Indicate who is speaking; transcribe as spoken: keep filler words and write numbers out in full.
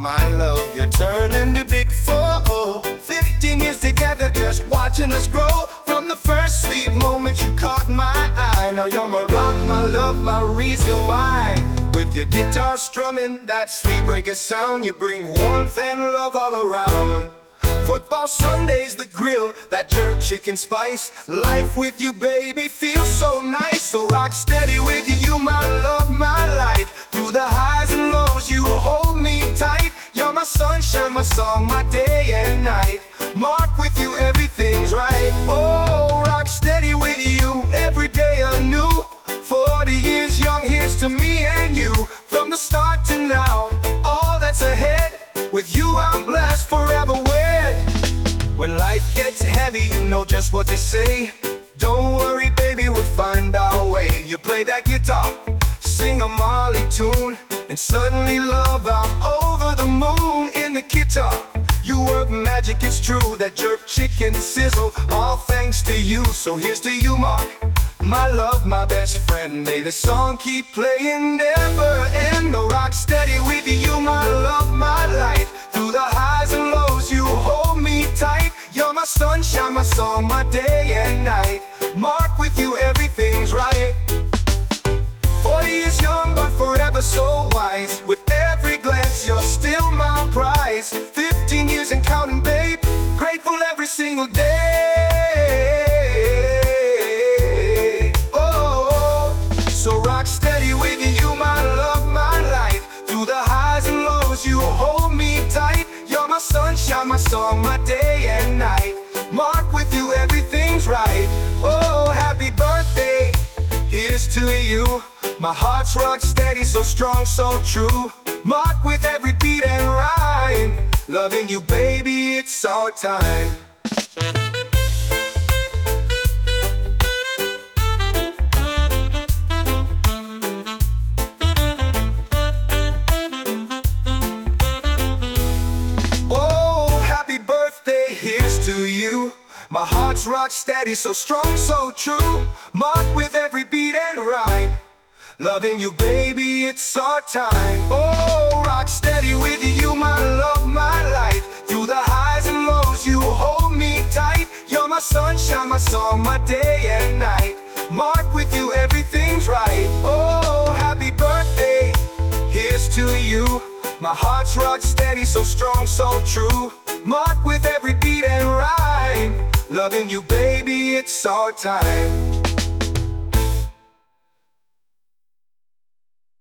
Speaker 1: my love, you're turning to big four. Fifteen years together, just watching us grow. From the first sweet moment you caught my eye. Now you're my rock, my love, my reason why. With your guitar strumming, that sweet reggae sound, you bring warmth and love all around. Football Sundays, the grill, that jerk chicken spice. Life with you, baby, feels so nice. So rock steady with you, you my love, my light. Through the highs and lows, you hold me tight. You're my sunshine, my song, my day and night. Mark, with you, everything's right. Oh, rock steady with you, every day anew. Forty years young, here's to me and you. From the start to now, all that's ahead. With you I'm blessed, forever wed. When life gets heavy, you know just what to say. Don't worry, baby, we'll find our way. You play that guitar, sing a Marley tune, and suddenly love, I'm over the moon. In the guitar, you work magic, it's true. That jerk chicken sizzle, all thanks to you. So here's to you, Mark, my love, my best friend. May the song keep playing, never end. No, rock steady with you, my love, my light. Through the highs and lows, you hold me tight. You're my sunshine, my song, my day and night. Mark, with you, everything's right. Forty years young, but forever so wise. With every glance, you're still my prize. Fifteen years and counting, babe. Grateful every single day. Oh, so rock steady with you, my love, my light. Through the highs and lows, you hold me tight. You're my sunshine, my song, my day and night. Mark, with you, everything's right. Oh, happy birthday, here's to you. My heart's rock steady, so strong, so true. Mark, with every beat and rhyme. Loving you, baby, it's our time. To you, my heart's rock steady, so strong, so true. Mark, with every beat and rhyme. Loving you, baby, it's our time. Oh, rock steady with you, my love, my light. Through the highs and lows, you hold me tight. You're my sunshine, my song, my day and night. Mark, with you, everything's right. Oh, happy birthday, here's to you. My heart's rock steady, so strong, so true. Mark, with every beat and rhyme. Loving you, baby, it's our time.